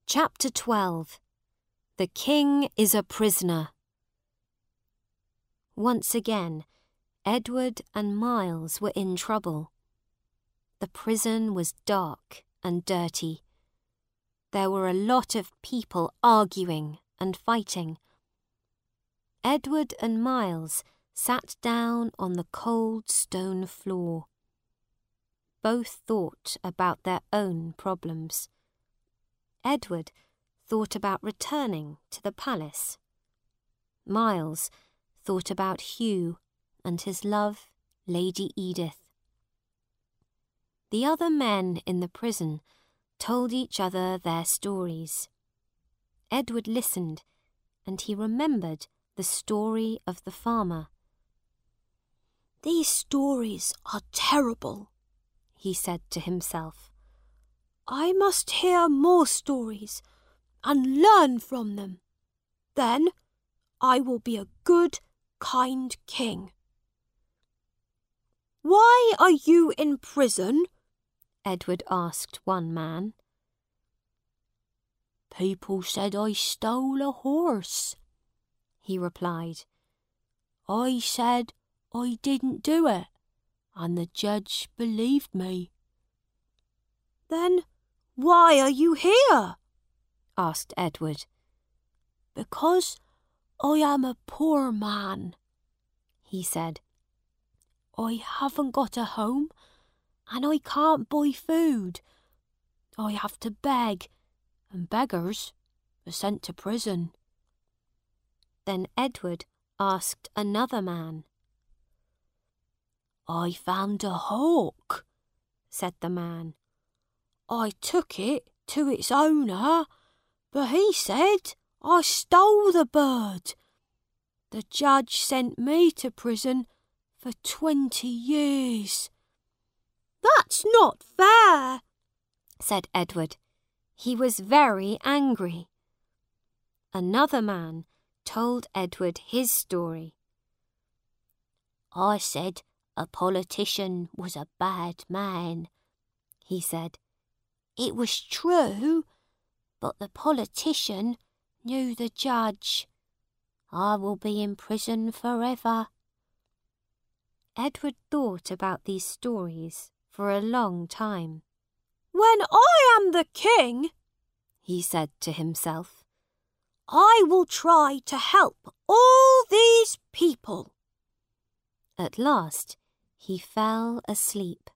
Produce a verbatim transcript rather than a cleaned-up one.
Chapter twelve. The King is a Prisoner. Once again, Edward and Miles were in trouble. The prison was dark and dirty. There were a lot of people arguing and fighting. Edward and Miles sat down on the cold stone floor. Both thought about their own problems. Edward thought about returning to the palace. Miles thought about Hugh and his love, Lady Edith. The other men in the prison told each other their stories. Edward listened, and he remembered the story of the farmer. "These stories are terrible," he said to himself. "I must hear more stories and learn from them. Then I will be a good, kind king." "Why are you in prison?" Edward asked one man. "People said I stole a horse," he replied. "I said I didn't do it, and the judge believed me." "Then why are you here?" asked Edward. "Because I am a poor man," he said. "I haven't got a home, and I can't buy food. I have to beg, and beggars are sent to prison." Then Edward asked another man. "I found a hawk," said the man. "I took it to its owner, but he said I stole the bird. The judge sent me to prison for twenty years. "That's not fair," said Edward. He was very angry. Another man told Edward his story. "I said a politician was a bad man," he said. "It was true, but the politician knew the judge. I will be in prison forever." Edward thought about these stories for a long time. "When I am the king," he said to himself, "I will try to help all these people." At last, he fell asleep.